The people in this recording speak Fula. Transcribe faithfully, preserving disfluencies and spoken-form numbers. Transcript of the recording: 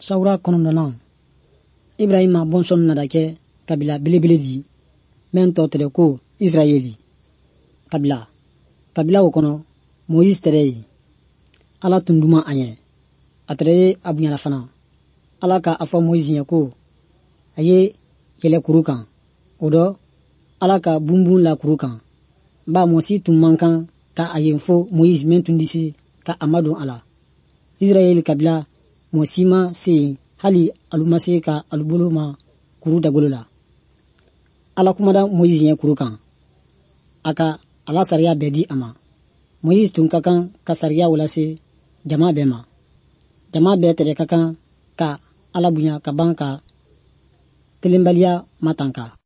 Sawura kɔnɔntɔnnan Ibrahima bɔnsɔn nana kɛ kabila belebele di min tɔ tɛrɛ ko Israɛli kabila kabila o kɔnɔ Moïse tɛrɛ ye Ala tun duma an ye a tɛrɛ ye a bonyana fana Ala ka a fɔ Moïse ye ko a ye yɛlɛ kuru kan o dɔ Ala ka bunbun la kuru kan ba mɔsi tun man kan ka a ye fɔ Moïse min tun disi ka a madon a la Israɛli kabila mɔsi ma se yen hali alu ma se ka alu bolo ma kuru dagolo la Ala kumada Moïse ye kuru kan a ka Ala sariya bɛɛ di a ma Moïse tun ka kan ka sariya walase jama bɛɛ ma jama bɛɛ tɛrɛ ka kan ka Ala bonya ka ban ka kelenbaliya matanka